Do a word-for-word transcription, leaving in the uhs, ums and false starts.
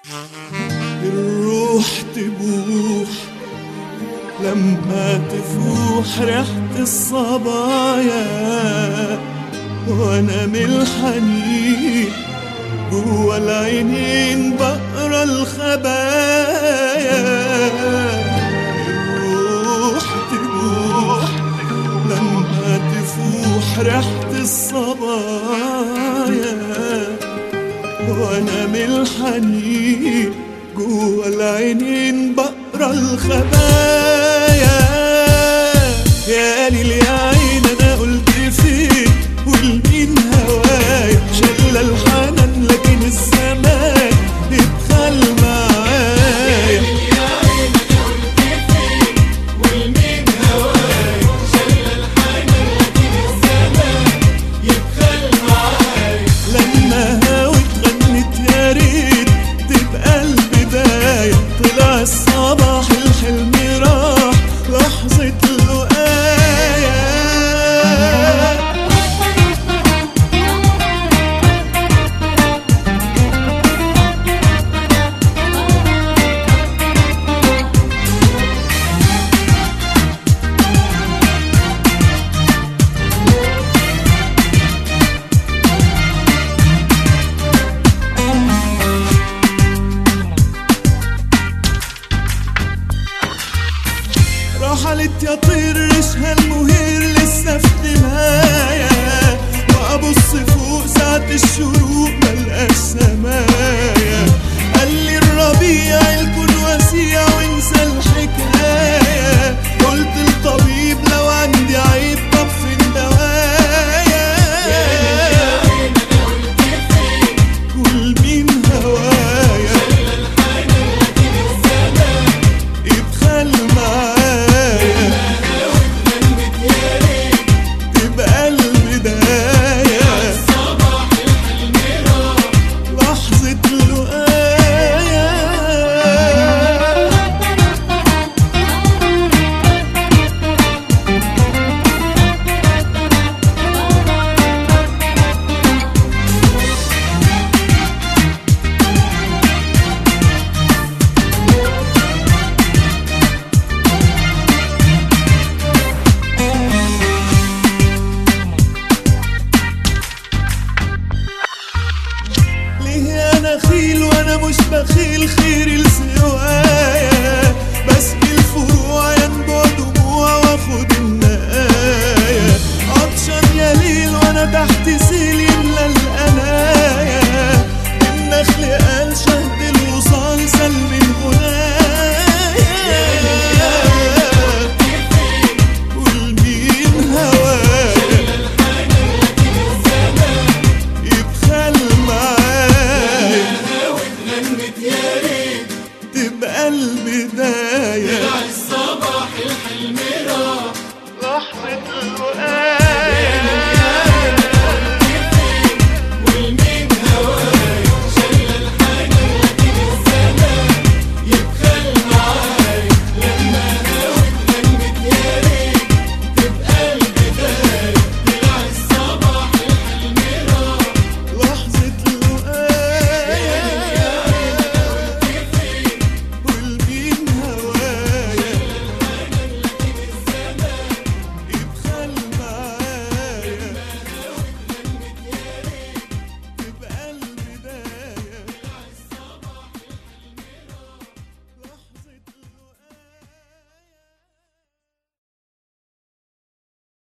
الروح تبوح لما تفوح ريحة الصبايا، وانا من الحنين جوا العينين بقرا الخبايا. الروح تبوح لما تفوح ريحة الصبايا، وانا من الحنين جوا العينين بقرا الخبايا. يا ليل يا عين انا قلت فين والمين هوايا، شل الحنان لكن الزمان اتخل معايا. يا ليل يا عين انا قلت فين والمين هوايا، شل الحنان لكن الزمان يتخل معايا. لما هاوت غنت يا ريت تبقى البداية، طلع الصباح الحلم راح لحظة لقايا. رحلت يا طير ريشها المهير لسه في دمايا، وابص فوق ساعة الشروق ملقاش سمايا. قال لي الربيع الكون وسيع وانسى الحكاية، قلت الطبيب لو عندي عيب طب فين دوايا. يا ليل يا عين انا قلت فين والمين هوايا، شل الحنان لكن الزمان ادخل معايا. غنت يا ريت تبقى البداية الصباح الحلم راح لحظة لقايا. ليه انا خيل وانا مش بخيل خير لسوايا، بسقي الفروع ينبع دموع واخد النقايا. عطشان يا ليل وانا تحت سيل يملى القنايا، النخل قال شهد الوصال سلم الغنايا. والمين هوايا يبخل معايا، غنت يا ريت تبقى البداية